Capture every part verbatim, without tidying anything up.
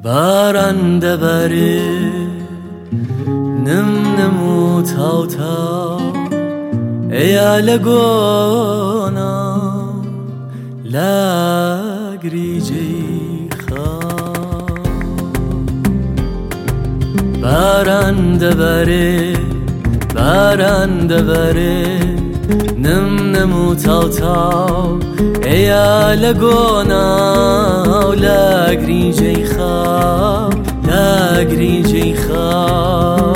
باران دەبارێ نم نم و تاو تاو ئەیا لە گۆنا لا گریجەی خاو باران دەبارێ باران دەبارێ نم نم و تاو تاو ئەیا لە گۆنا لا گریجەی خاو لا گریجەی خاو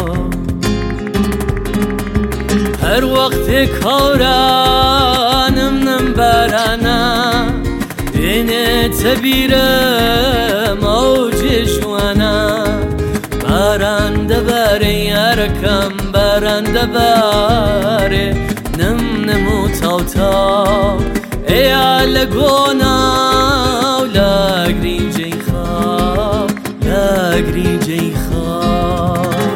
هەر وەختێک هەورانم نم بارانە دێنێتە بیرم ئەو جێژوانە باران دەبارێ یارەکەم باران دەبارێ نم نم و تاو تاو ئەیا لە گۆنا و لا گریجەی خاو لا گریجەی خاو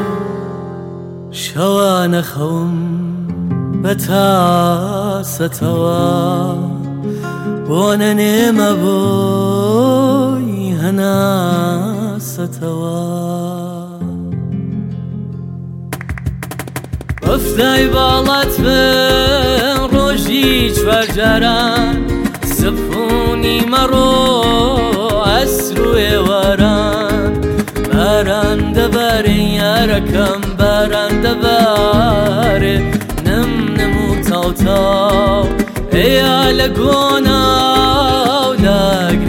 شەوانە خەوم بە تاسەتەوە بۆ نەنێمە بۆی هەناسەتەوە ئەفدای باڵات بن ڕۆژی چوارجاران سەفۆنی مەڕۆ ئەسر و ئێواران باران دەبارێ یارەکەم باران دەبارێ نم نم و تاو تاو ئەیا لە گۆنا و لا